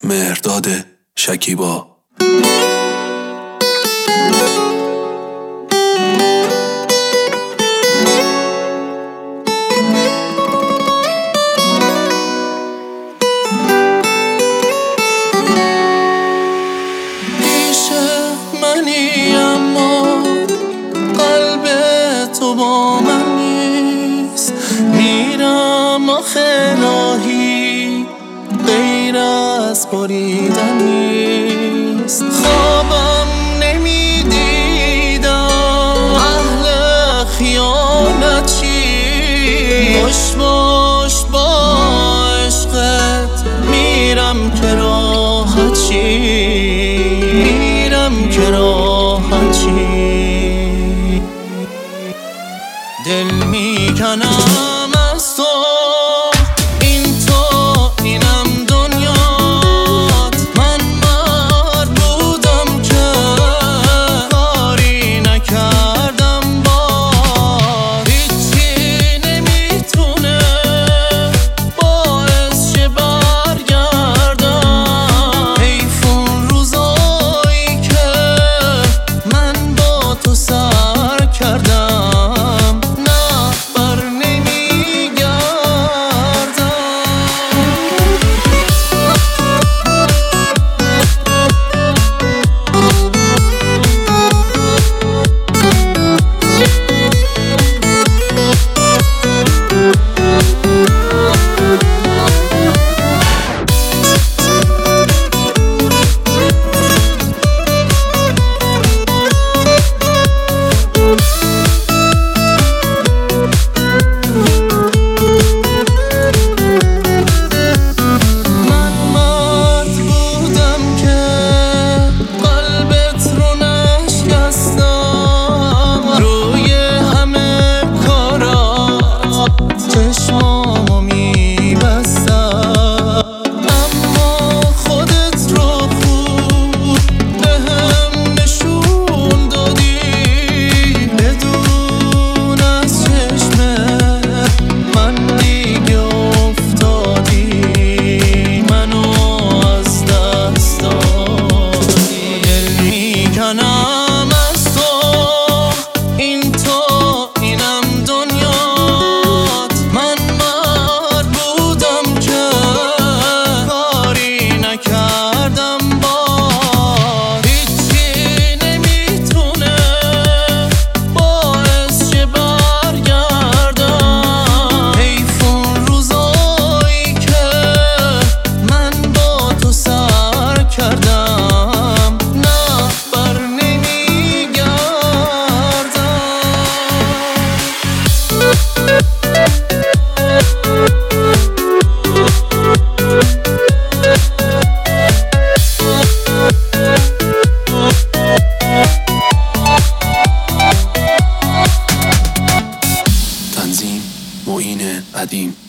مهرداد شکیبا. پیش منی اما قلب تو با من نیست، میرم آخه راهی غیر از بریدن نیست. خوابم نمیدیدم اهل خیانت چی، باش باش با عشقت میرم که راحت چی، میرم که راحت چی. دل میکنم از تو، این تو اینم دنیات. من مرد بودم که کاری نکردم، باز هیچی نمیتونه باعث شه برگردم. حیفون روزایی که من با تو سر کردم، نه بر نمیگردم. چشمامو میبستم اما خودت رو خوب بهم نشون دادی. بدون از چشم من دیگه افتادی، منو از دست دادی. دل میکنم از تو، این تو اینم دنیات. من مرد بودم که کاری نکردم، باز هیچی نمیتونه باعث شه برگردم. حیفون روزایی که من با تو سر کردم، نه بر تنظیم معین قدیم.